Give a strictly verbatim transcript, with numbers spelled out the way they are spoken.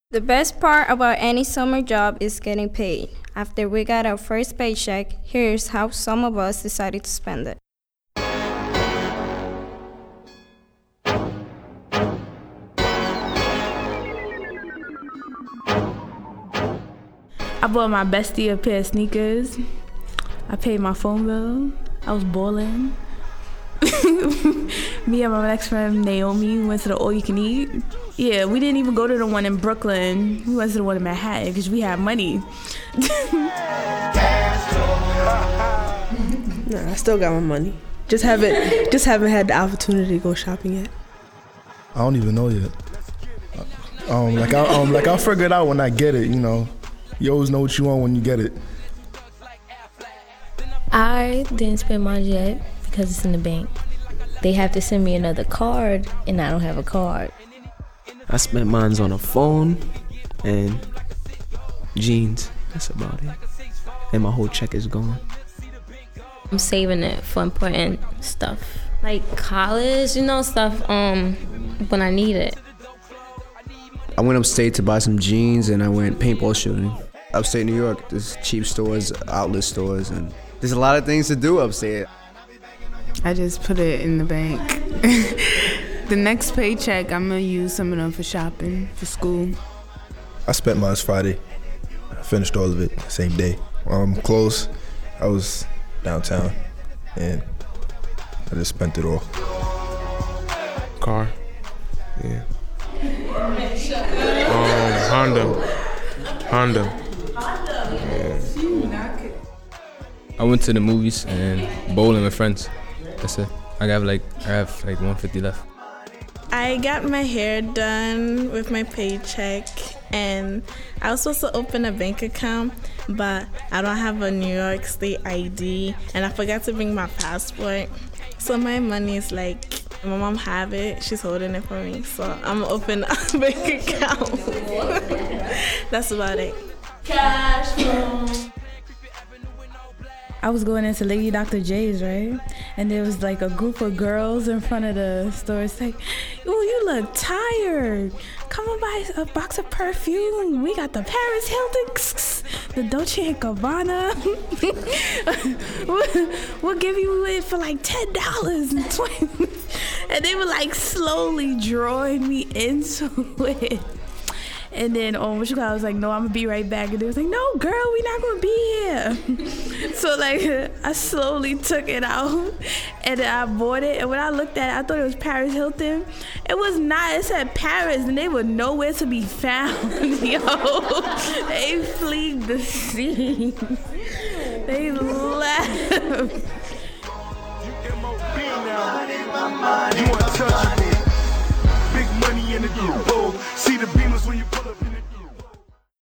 The best part about any summer job is getting paid. After we got our first paycheck, here's how some of us decided to spend it. I bought my bestie a pair of sneakers. I paid my phone bill. I was balling. Me and my next friend Naomi went to the all you can eat. Yeah, we didn't even go to the one in Brooklyn. We went to the one in Manhattan because we had money. Nah, I still got my money. Just haven't just haven't had the opportunity to go shopping yet. I don't even know yet. Um, like I um, like I'll figure it out when I get it. You know, you always know what you want when you get it. I didn't spend mine yet because it's in the bank. They have to send me another card, and I don't have a card. I spent mine on a phone and jeans. That's about it. And my whole check is gone. I'm saving it for important stuff, like college, you know, stuff um, when I need it. I went upstate to buy some jeans, and I went paintball shooting. Upstate New York, there's cheap stores, outlet stores, and there's a lot of things to do upstate. I just put it in the bank. The next paycheck, I'm gonna use some of them for shopping, for school. I spent mine Friday. I finished all of it same day. Um, close. I was downtown, and I just spent it all. Car, yeah. Um, Honda, Honda. Yeah. I went to the movies and bowling with friends. That's it. I got like I have like one fifty left. I got my hair done with my paycheck, and I was supposed to open a bank account, but I don't have a New York State I D, and I forgot to bring my passport. So my money is like, my mom have it, she's holding it for me, so I'm gonna open a bank account. That's about it. Cash flow. I was going into Lady Doctor J's, right? And there was like a group of girls in front of the store. It's like, oh, you look tired. Come and buy a box of perfume. We got the Paris Hilton, the Dolce and Gabbana. we'll, we'll give you it for like ten dollars and twenty. And they were like slowly drawing me into it. And then um, what you call? I was like, no, I'm gonna be right back. And they was like, no, girl, we not gonna be here. So like, I slowly took it out, and then I bought it. And when I looked at it, I thought it was Paris Hilton. It was not. It said Paris, and they were nowhere to be found. Yo, they fleed the scene. They left. You untouchable. Big money in the bowl. See the beamers when you pull up in the